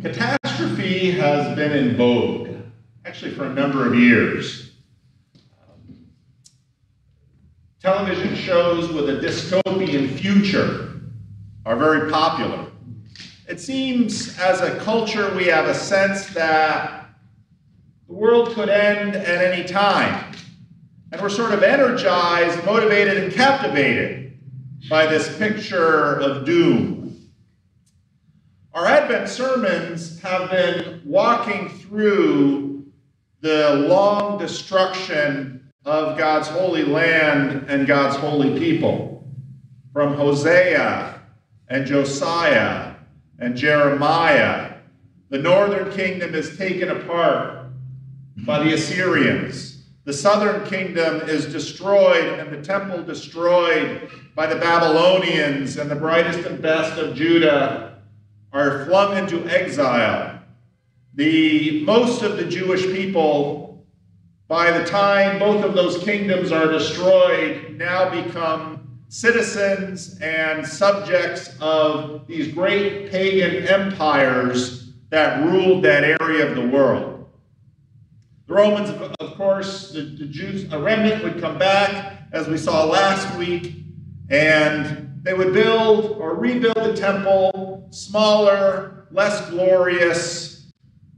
Catastrophe has been in vogue, actually for a number of years. Television shows with a dystopian future are very popular. It seems as a culture we have a sense that the world could end at any time. And we're sort of energized, motivated, and captivated by this picture of doom. Our Advent sermons have been walking through the long destruction of God's holy land and God's holy people. From Hosea and Josiah and Jeremiah, the northern kingdom is taken apart by the Assyrians. The southern kingdom is destroyed and the temple destroyed by the Babylonians, and the brightest and best of Judah are flung into exile. Most of the Jewish people, by the time both of those kingdoms are destroyed, now become citizens and subjects of these great pagan empires that ruled that area of the world. The Romans, of course, the Jews, a remnant would come back, as we saw last week, and they would build or rebuild the temple, smaller, less glorious.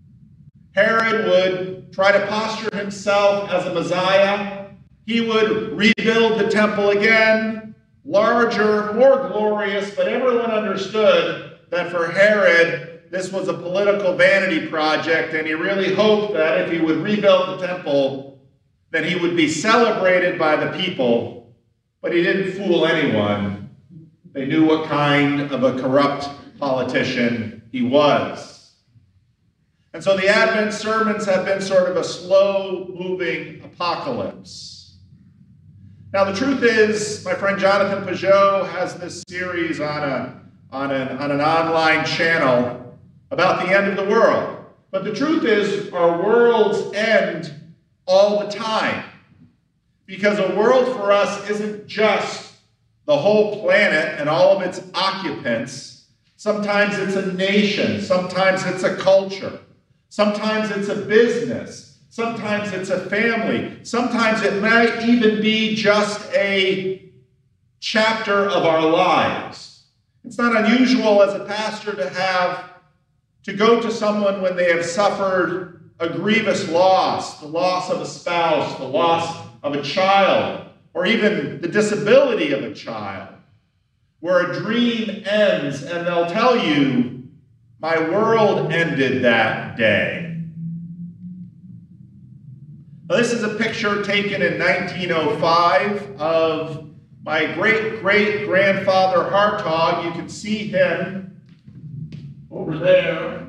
Herod would try to posture himself as a Messiah. He would rebuild the temple again, larger, more glorious, but everyone understood that for Herod, this was a political vanity project, and he really hoped that if he would rebuild the temple, that he would be celebrated by the people, but he didn't fool anyone. They knew what kind of a corrupt politician he was. And so the Advent sermons have been sort of a slow-moving apocalypse. Now the truth is, my friend Jonathan Peugeot has this series on an online channel about the end of the world. But the truth is, our worlds end all the time. Because a world for us isn't just the whole planet and all of its occupants. Sometimes it's a nation. Sometimes it's a culture. Sometimes it's a business. Sometimes it's a family. Sometimes it might even be just a chapter of our lives. It's not unusual as a pastor to go to someone when they have suffered a grievous loss, the loss of a spouse, the loss of a child, or even the disability of a child, where a dream ends and they'll tell you, my world ended that day. Now, this is a picture taken in 1905 of my great-great-grandfather Hartog. You can see him over there.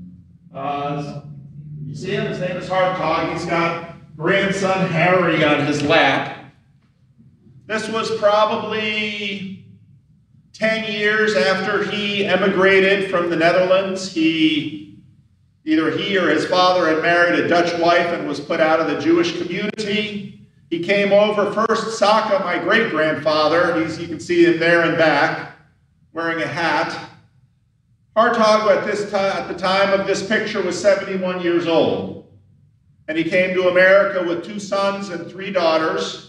You see him? His name is Hartog. He's got grandson Harry on his lap. This was probably 10 years after he emigrated from the Netherlands. Either he or his father had married a Dutch wife and was put out of the Jewish community. He came over first, Saka, my great-grandfather. You can see him there in back, wearing a hat. Hartog at the time of this picture was 71 years old. And he came to America with 2 sons and 3 daughters.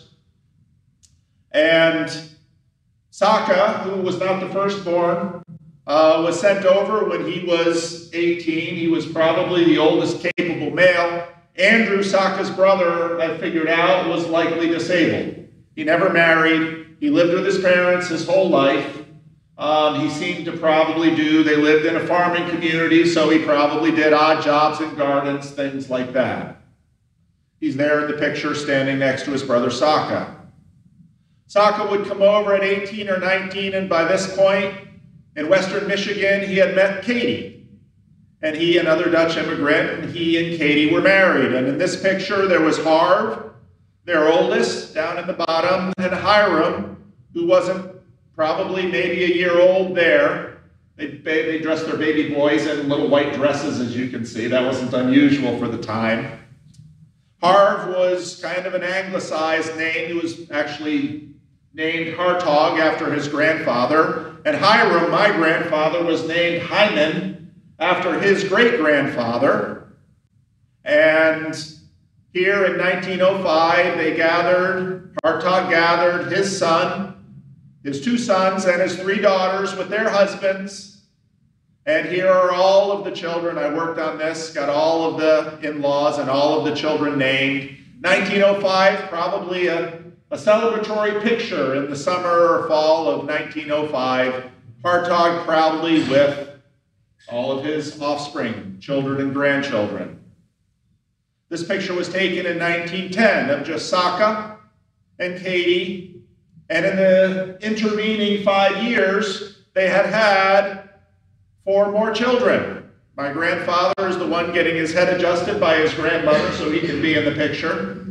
And Saka, who was not the firstborn, was sent over when he was 18. He was probably the oldest capable male. Andrew, Saka's brother, I figured out, was likely disabled. He never married. He lived with his parents his whole life. He seemed to probably they lived in a farming community, so he probably did odd jobs in gardens, things like that. He's there in the picture standing next to his brother Saka. Saka would come over at 18 or 19, and by this point, in western Michigan, he had met Katie. And he, another Dutch immigrant, and he and Katie were married. And in this picture, there was Harv, their oldest, down at the bottom, and Hiram, who wasn't probably maybe a year old there. They dressed their baby boys in little white dresses, as you can see. That wasn't unusual for the time. Harv was kind of an anglicized name. He was actually named Hartog after his grandfather. And Hiram, my grandfather, was named Hyman after his great-grandfather. And here in 1905, Hartog gathered his son, his 2 sons, and his 3 daughters with their husbands. And here are all of the children. I worked on this, got all of the in-laws and all of the children named. 1905, probably a celebratory picture in the summer or fall of 1905. Hartog proudly with all of his offspring, children and grandchildren. This picture was taken in 1910 of just Saka and Katie, and in the intervening 5 years, they had 4 more children. My grandfather is the one getting his head adjusted by his grandmother so he can be in the picture.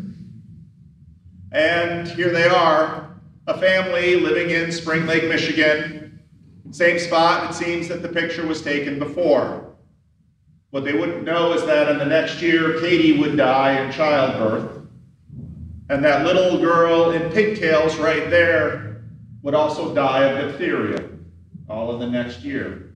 And here they are, a family living in Spring Lake, Michigan. Same spot, it seems that the picture was taken before. What they wouldn't know is that in the next year, Katie would die in childbirth. And that little girl in pigtails right there would also die of diphtheria all of the next year.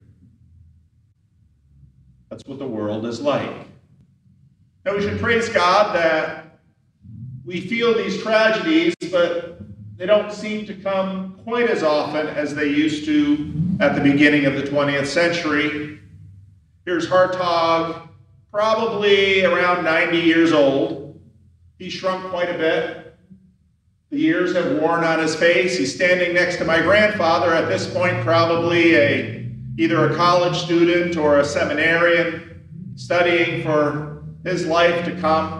That's what the world is like. Now we should praise God that we feel these tragedies, but they don't seem to come quite as often as they used to at the beginning of the 20th century. Here's Hartog, probably around 90 years old. He shrunk quite a bit. The years have worn on his face. He's standing next to my grandfather, at this point probably either a college student or a seminarian studying for his life to come.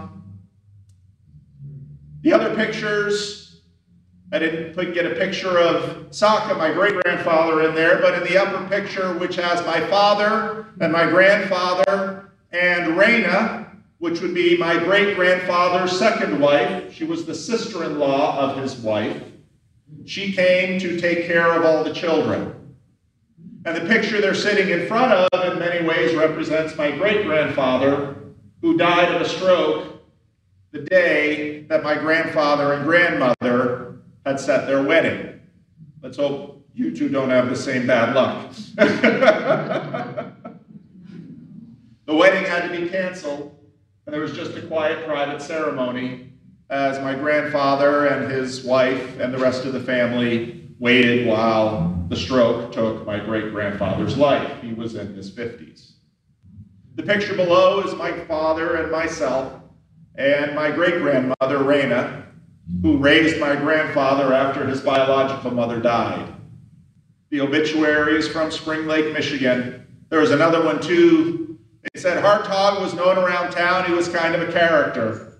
The other pictures, I didn't get a picture of Saka, my great-grandfather, in there, but in the upper picture, which has my father and my grandfather and Raina, which would be my great-grandfather's second wife. She was the sister-in-law of his wife. She came to take care of all the children. And the picture they're sitting in front of, in many ways, represents my great-grandfather, who died of a stroke the day that my grandfather and grandmother had set their wedding. Let's hope you two don't have the same bad luck. The wedding had to be canceled, and there was just a quiet private ceremony as my grandfather and his wife and the rest of the family waited while the stroke took my great-grandfather's life. He was in his 50s. The picture below is my father and myself and my great-grandmother, Raina, who raised my grandfather after his biological mother died. The obituaries from Spring Lake, Michigan. There was another one, too. They said Hartog was known around town. He was kind of a character.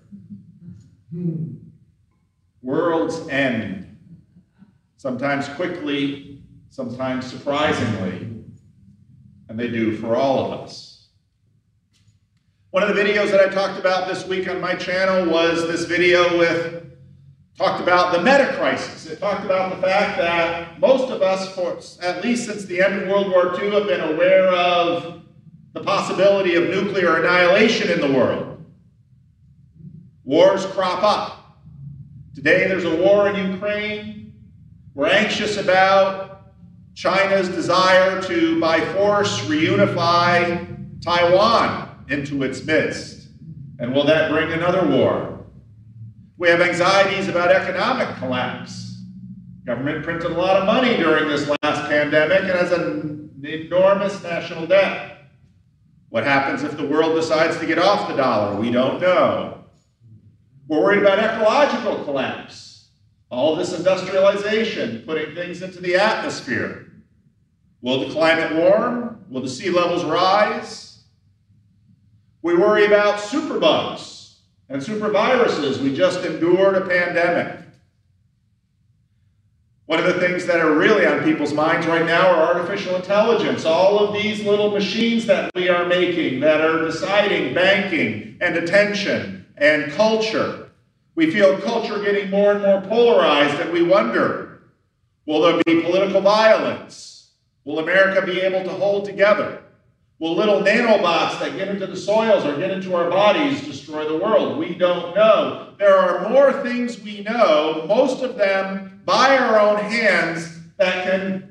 Worlds end. Sometimes quickly, sometimes surprisingly. And they do for all of us. One of the videos that I talked about this week on my channel was this video talked about the meta crisis. It talked about the fact that most of us, for at least since the end of World War II, have been aware of the possibility of nuclear annihilation in the world. Wars crop up. Today there's a war in Ukraine. We're anxious about China's desire to, by force, reunify Taiwan into its midst. And will that bring another war? We have anxieties about economic collapse. Government printed a lot of money during this last pandemic and has an enormous national debt. What happens if the world decides to get off the dollar? We don't know. We're worried about ecological collapse. All this industrialization, putting things into the atmosphere. Will the climate warm? Will the sea levels rise? We worry about superbugs and superviruses. We just endured a pandemic. One of the things that are really on people's minds right now are artificial intelligence. All of these little machines that we are making that are deciding banking and attention and culture. We feel culture getting more and more polarized, and we wonder, will there be political violence? Will America be able to hold together? Will little nanobots that get into the soils or get into our bodies destroy the world? We don't know. There are more things we know, most of them by our own hands, that can absolutely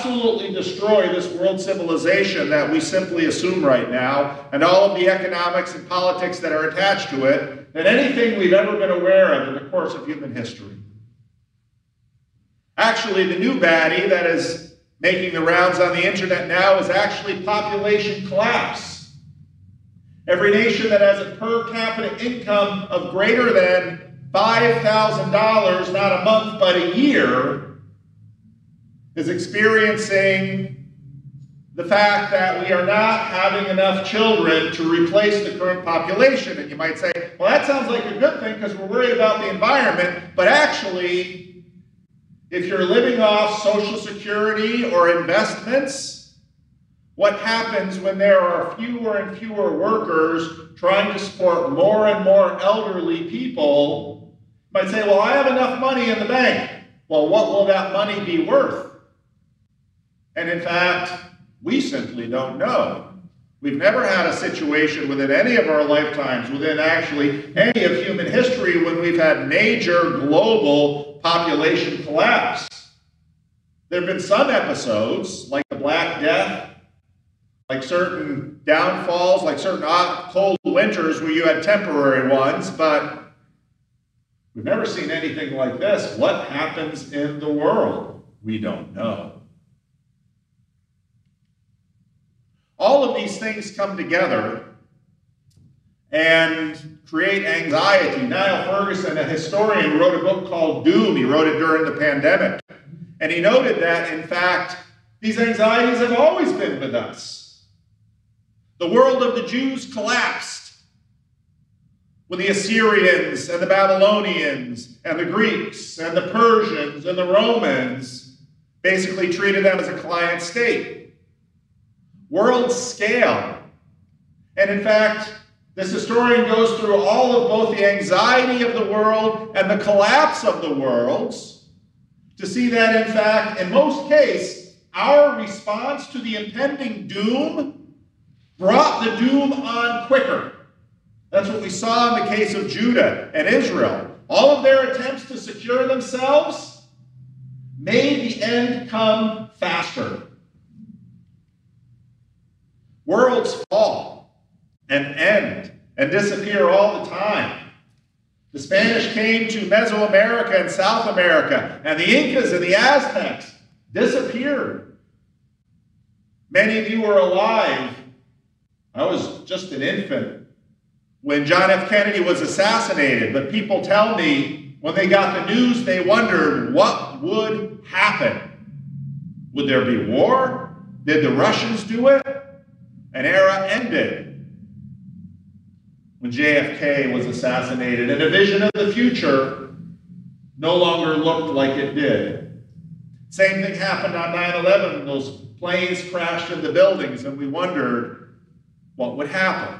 absolutely destroy this world civilization that we simply assume right now, and all of the economics and politics that are attached to it, than anything we've ever been aware of in the course of human history. Actually, the new baddie that is making the rounds on the internet now is actually population collapse. Every nation that has a per capita income of greater than $5,000, not a month, but a year, is experiencing the fact that we are not having enough children to replace the current population. And you might say, well, that sounds like a good thing because we're worried about the environment. But actually, if you're living off Social Security or investments, what happens when there are fewer and fewer workers trying to support more and more elderly people? You might say, well, I have enough money in the bank. Well, what will that money be worth? And in fact, we simply don't know. We've never had a situation within any of our lifetimes, within actually any of human history, when we've had major global population collapse. There have been some episodes, like the Black Death, like certain downfalls, like certain cold winters where you had temporary ones, but we've never seen anything like this. What happens in the world? We don't know. All of these things come together and create anxiety. Niall Ferguson, a historian, wrote a book called Doom. He wrote it during the pandemic. And he noted that, in fact, these anxieties have always been with us. The world of the Jews collapsed when the Assyrians and the Babylonians and the Greeks and the Persians and the Romans basically treated them as a client state. World scale. And in fact, this historian goes through all of both the anxiety of the world and the collapse of the worlds to see that, in fact, in most cases, our response to the impending doom brought the doom on quicker. That's what we saw in the case of Judah and Israel. All of their attempts to secure themselves made the end come faster. Worlds fall and end and disappear all the time. The Spanish came to Mesoamerica and South America, and the Incas and the Aztecs disappeared. Many of you were alive. I was just an infant when John F. Kennedy was assassinated, but people tell me when they got the news, they wondered what would happen. Would there be war? Did the Russians do it? An era ended when JFK was assassinated, and a vision of the future no longer looked like it did. Same thing happened on 9/11. Those planes crashed into buildings, and we wondered what would happen.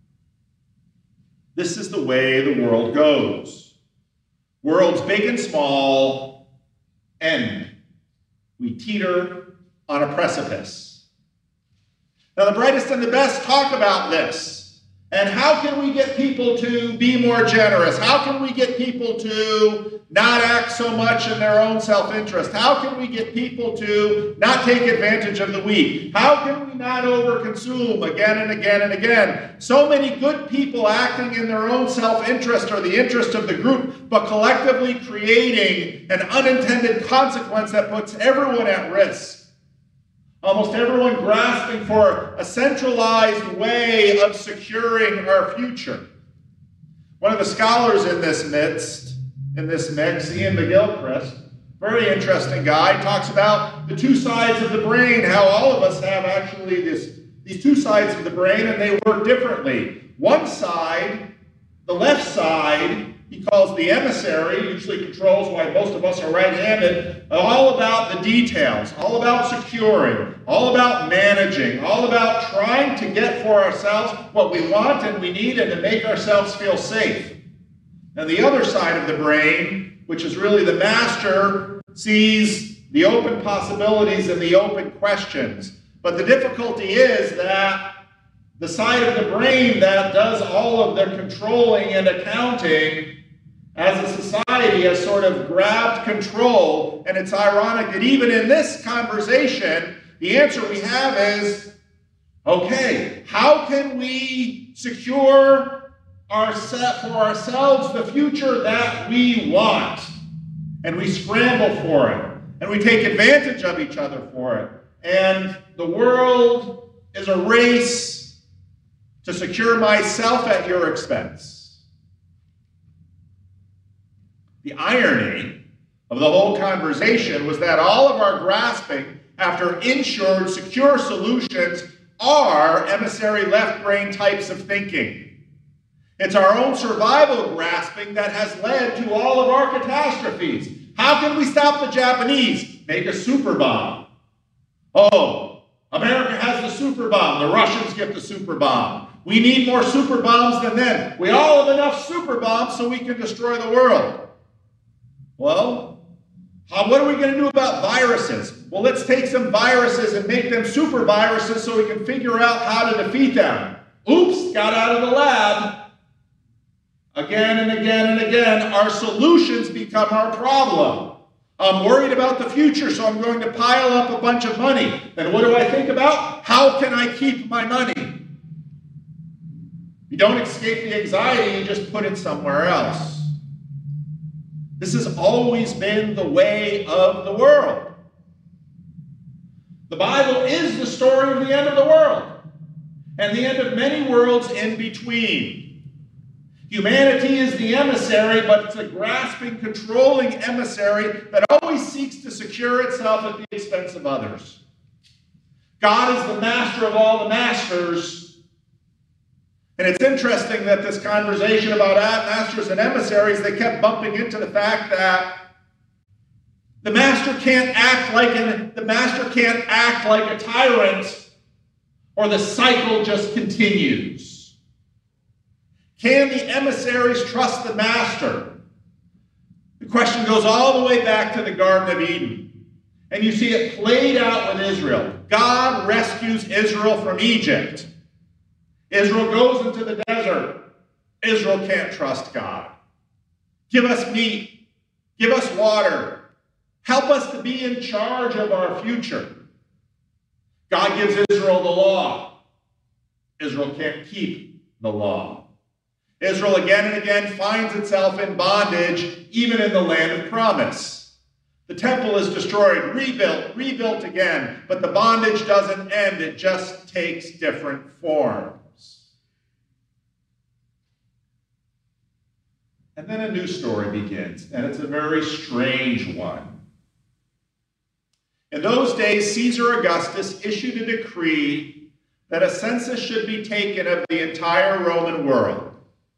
This is the way the world goes. Worlds big and small end. We teeter on a precipice. Now, the brightest and the best talk about this. And how can we get people to be more generous? How can we get people to not act so much in their own self-interest? How can we get people to not take advantage of the weak? How can we not overconsume again and again and again? So many good people acting in their own self-interest or the interest of the group, but collectively creating an unintended consequence that puts everyone at risk. Almost everyone grasping for a centralized way of securing our future. One of the scholars in this mix, Ian McGilchrist, very interesting guy, talks about the two sides of the brain, how all of us have actually these two sides of the brain, and they work differently. One side, the left side, he calls the emissary, usually controls why most of us are right-handed, all about the details, all about securing, all about managing, all about trying to get for ourselves what we want and we need and to make ourselves feel safe. And the other side of the brain, which is really the master, sees the open possibilities and the open questions. But the difficulty is that the side of the brain that does all of the controlling and accounting as a society has sort of grabbed control, and it's ironic that even in this conversation, the answer we have is, okay, how can we secure for ourselves the future that we want? And we scramble for it, and we take advantage of each other for it. And the world is a race to secure myself at your expense. The irony of the whole conversation was that all of our grasping after insured, secure solutions are emissary left-brain types of thinking. It's our own survival grasping that has led to all of our catastrophes. How can we stop the Japanese? Make a super bomb. Oh, America has the super bomb. The Russians get the super bomb. We need more super bombs than them. We all have enough super bombs so we can destroy the world. Well, what are we going to do about viruses? Well, let's take some viruses and make them super viruses so we can figure out how to defeat them. Oops, got out of the lab. Again and again and again, our solutions become our problem. I'm worried about the future, so I'm going to pile up a bunch of money. Then what do I think about? How can I keep my money? You don't escape the anxiety, you just put it somewhere else. This has always been the way of the world. The Bible is the story of the end of the world and the end of many worlds in between. Humanity is the emissary, but it's a grasping, controlling emissary that always seeks to secure itself at the expense of others. God is the master of all the masters. And it's interesting that this conversation about masters and emissaries, they kept bumping into the fact that the master can't act like a tyrant, or the cycle just continues. Can the emissaries trust the master? The question goes all the way back to the Garden of Eden. And you see it played out with Israel. God rescues Israel from Egypt. Israel goes into the desert. Israel can't trust God. Give us meat. Give us water. Help us to be in charge of our future. God gives Israel the law. Israel can't keep the law. Israel again and again finds itself in bondage, even in the land of promise. The temple is destroyed, rebuilt again, but the bondage doesn't end. It just takes different forms. And then a new story begins, and it's a very strange one. In those days, Caesar Augustus issued a decree that a census should be taken of the entire Roman world.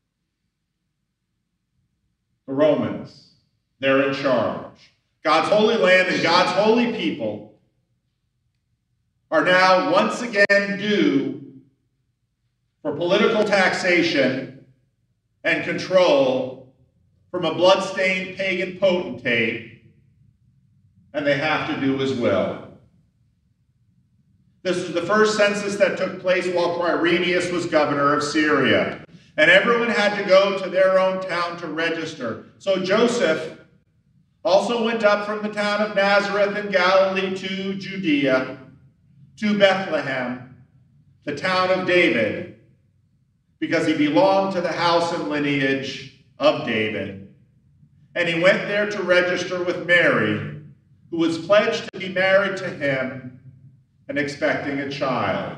The Romans, they're in charge. God's holy land and God's holy people are now once again due for political taxation and control from a blood-stained pagan potentate, and they have to do his will. This was the first census that took place while Quirinius was governor of Syria, and everyone had to go to their own town to register. So Joseph also went up from the town of Nazareth in Galilee to Judea, to Bethlehem, the town of David, because he belonged to the house and lineage of David. And he went there to register with Mary, who was pledged to be married to him and expecting a child.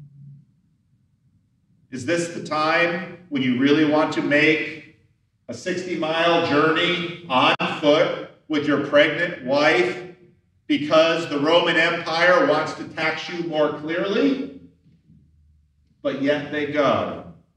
Is this the time when you really want to make a 60-mile journey on foot with your pregnant wife because the Roman Empire wants to tax you more clearly? But yet they go.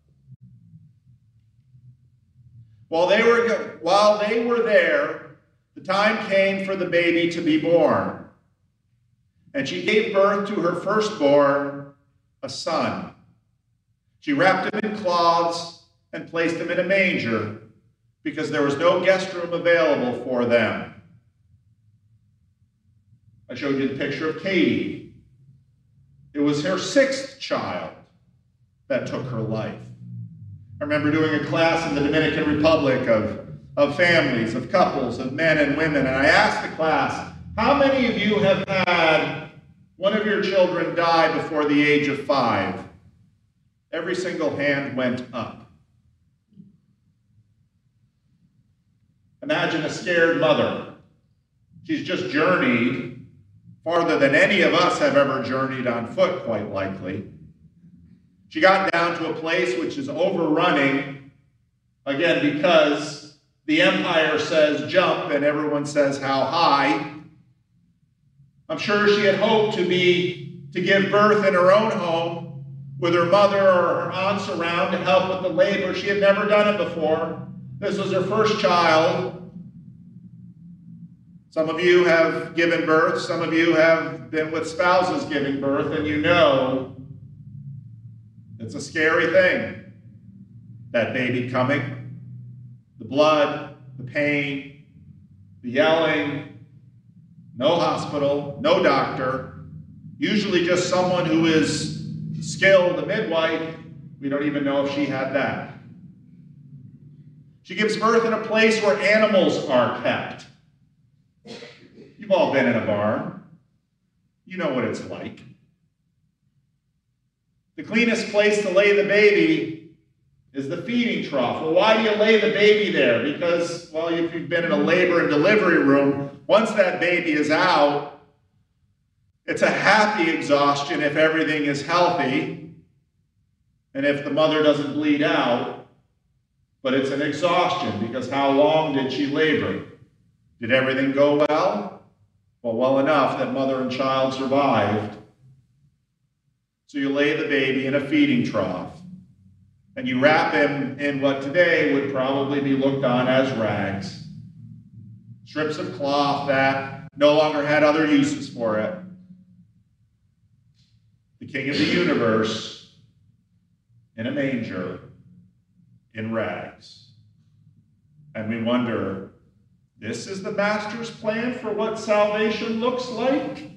While they were there, the time came for the baby to be born. And she gave birth to her firstborn, a son. She wrapped him in cloths and placed him in a manger because there was no guest room available for them. I showed you the picture of Katie. It was her 6th child that took her life. I remember doing a class in the Dominican Republic of of families, of couples, of men and women. And I asked the class, how many of you have had one of your children die before the age of 5? Every single hand went up. Imagine a scared mother. She's just journeyed farther than any of us have ever journeyed on foot, quite likely. She got down to a place which is overrunning, again, because the empire says jump and everyone says how high. I'm sure she had hoped to give birth in her own home with her mother or her aunts around to help with the labor. She had never done it before. This was her first child. Some of you have given birth. Some of you have been with spouses giving birth, and you know it's a scary thing. That baby coming, the blood, the pain, the yelling, no hospital, no doctor, usually just someone who is skilled, a midwife. We don't even know if she had that. She gives birth in a place where animals are kept. You've all been in a barn. You know what it's like. The cleanest place to lay the baby is the feeding trough. Well, why do you lay the baby there? Because, well, if you've been in a labor and delivery room, once that baby is out, it's a happy exhaustion if everything is healthy and if the mother doesn't bleed out, but it's an exhaustion because how long did she labor? Did everything go well? Well enough that mother and child survived. So you lay the baby in a feeding trough, and you wrap him in what today would probably be looked on as rags. Strips of cloth that no longer had other uses for it. The King of the universe in a manger in rags. And we wonder, this is the Master's plan for what salvation looks like?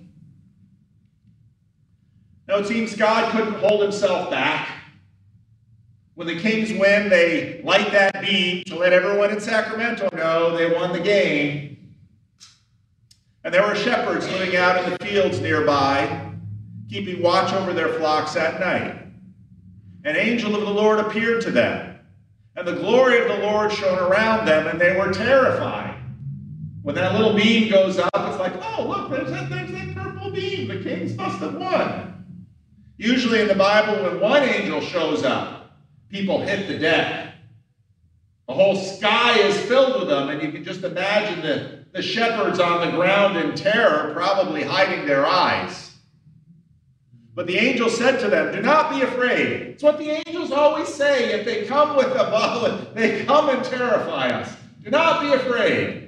Now, it seems God couldn't hold himself back. When the Kings win, they light that beam to let everyone in Sacramento know they won the game. And there were shepherds living out in the fields nearby, keeping watch over their flocks at night. An angel of the Lord appeared to them, and the glory of the Lord shone around them, and they were terrified. When that little beam goes up, it's like, oh, look, there's that purple beam. The Kings must have won. Usually in the Bible, when one angel shows up, people hit the deck. The whole sky is filled with them, and you can just imagine the shepherds on the ground in terror, probably hiding their eyes. But the angel said to them, do not be afraid. It's what the angels always say. If they come with a ball, they come and terrify us. Do not be afraid.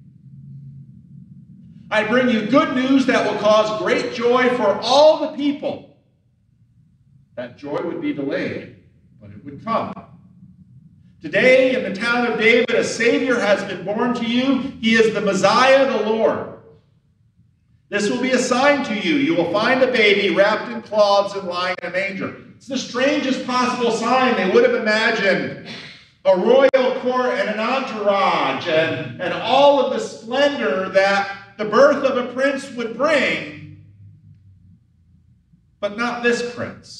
I bring you good news that will cause great joy for all the people. That joy would be delayed, but it would come. Today, in the town of David, a Savior has been born to you. He is the Messiah, the Lord. This will be a sign to you. You will find a baby wrapped in cloths and lying in a manger. It's the strangest possible sign. They would have imagined a royal court and an entourage and all of the splendor that the birth of a prince would bring, but not this prince.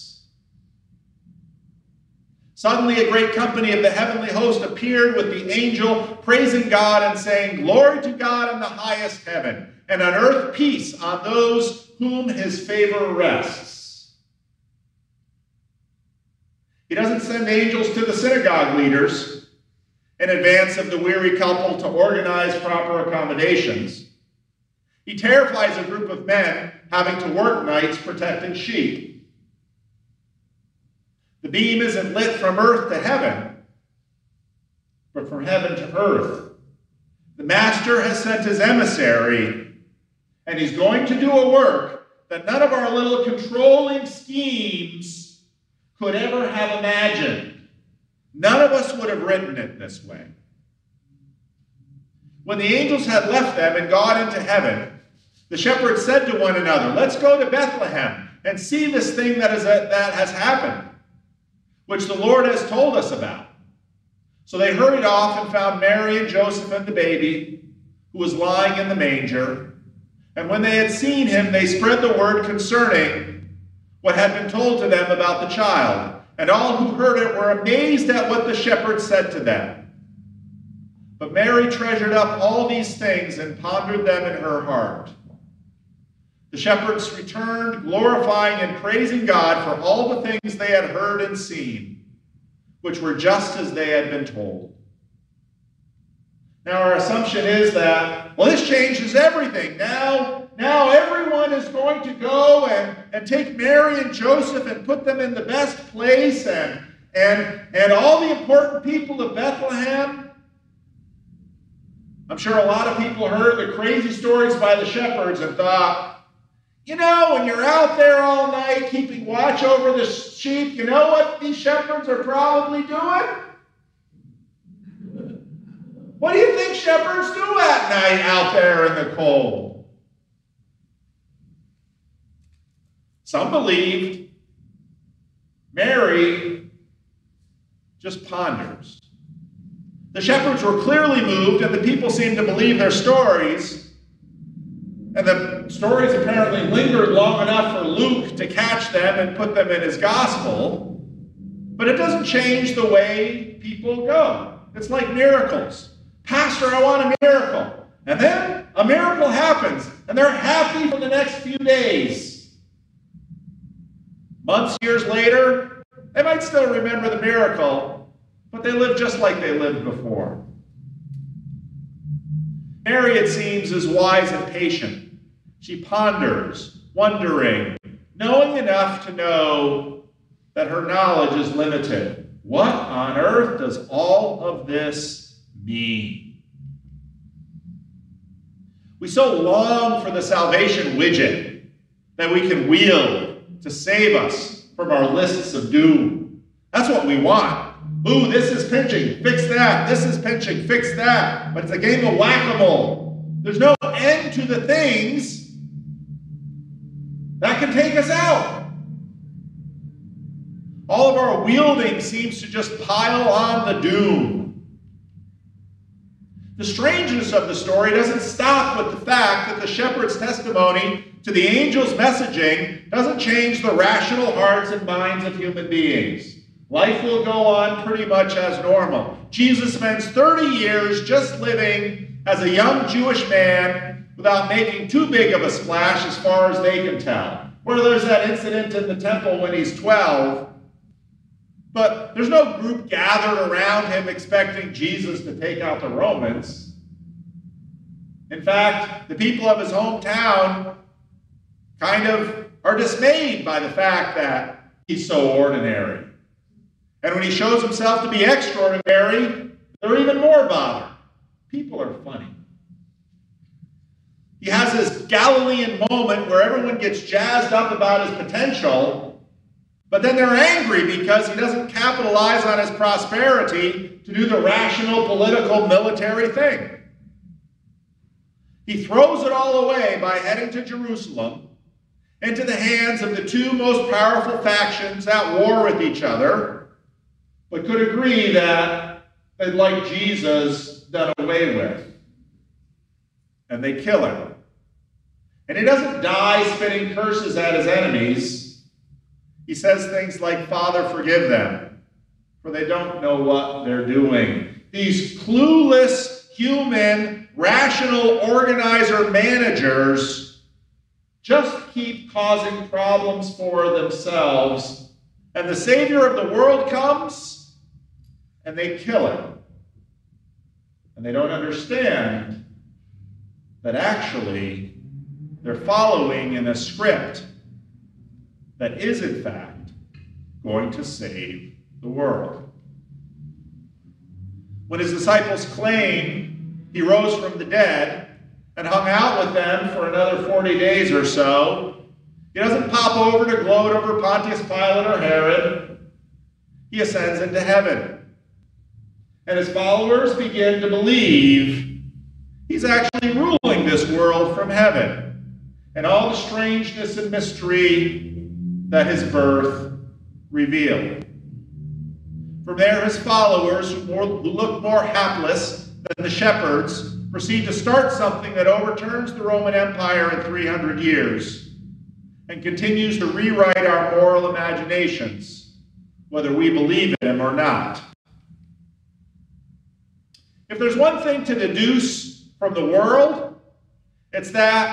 Suddenly a great company of the heavenly host appeared with the angel, praising God and saying, glory to God in the highest heaven, and on earth peace on those whom his favor rests. He doesn't send angels to the synagogue leaders in advance of the weary couple to organize proper accommodations. He terrifies a group of men having to work nights protecting sheep. The beam isn't lit from earth to heaven, but from heaven to earth. The Master has sent his emissary, and he's going to do a work that none of our little controlling schemes could ever have imagined. None of us would have written it this way. When the angels had left them and gone into heaven, the shepherds said to one another, let's go to Bethlehem and see this thing that has happened, which the Lord has told us about. So they hurried off and found Mary and Joseph and the baby, who was lying in the manger. And when they had seen him, they spread the word concerning what had been told to them about the child. And all who heard it were amazed at what the shepherds said to them. But Mary treasured up all these things and pondered them in her heart. The shepherds returned, glorifying and praising God for all the things they had heard and seen, which were just as they had been told. Now our assumption is that, well, this changes everything. Now everyone is going to go and take Mary and Joseph and put them in the best place, and all the important people of Bethlehem. I'm sure a lot of people heard the crazy stories by the shepherds and thought, when you're out there all night keeping watch over the sheep, you know what these shepherds are probably doing? What do you think shepherds do at night out there in the cold? Some believed Mary just ponders. The shepherds were clearly moved, and the people seemed to believe their stories. And the stories apparently lingered long enough for Luke to catch them and put them in his gospel. But it doesn't change the way people go. It's like miracles. Pastor, I want a miracle. And then a miracle happens, and they're happy for the next few days. Months, years later, they might still remember the miracle, but they live just like they lived before. Mary, it seems, is wise and patient. She ponders, wondering, knowing enough to know that her knowledge is limited. What on earth does all of this mean? We so long for the salvation widget that we can wield to save us from our lists of doom. That's what we want. Ooh, this is pinching, fix that. This is pinching, fix that. But it's a game of whack-a-mole. There's no end to the things that can take us out. All of our wielding seems to just pile on the doom. The strangeness of the story doesn't stop with the fact that the shepherd's testimony to the angel's messaging doesn't change the rational hearts and minds of human beings. Life will go on pretty much as normal. Jesus spends 30 years just living as a young Jewish man without making too big of a splash as far as they can tell. Where there's that incident in the temple when he's 12, but there's no group gathered around him expecting Jesus to take out the Romans. In fact, the people of his hometown kind of are dismayed by the fact that he's so ordinary. And when he shows himself to be extraordinary, they're even more bothered. People are funny. He has this Galilean moment where everyone gets jazzed up about his potential, but then they're angry because he doesn't capitalize on his prosperity to do the rational, political, military thing. He throws it all away by heading to Jerusalem into the hands of the two most powerful factions at war with each other, but could agree that they'd like Jesus done away with. And they kill him. And he doesn't die spitting curses at his enemies. He says things like, Father, forgive them, for they don't know what they're doing. These clueless, human, rational organizer managers just keep causing problems for themselves. And the Savior of the world comes, and they kill him. And they don't understand that actually they're following in a script that is, in fact, going to save the world. When his disciples claim he rose from the dead and hung out with them for another 40 days or so, he doesn't pop over to gloat over Pontius Pilate or Herod. He ascends into heaven. And his followers begin to believe he's actually ruling this world from heaven, and all the strangeness and mystery that his birth revealed. From there, his followers, who look more hapless than the shepherds, proceed to start something that overturns the Roman Empire in 300 years and continues to rewrite our moral imaginations, whether we believe in him or not. If there's one thing to deduce from the world, it's that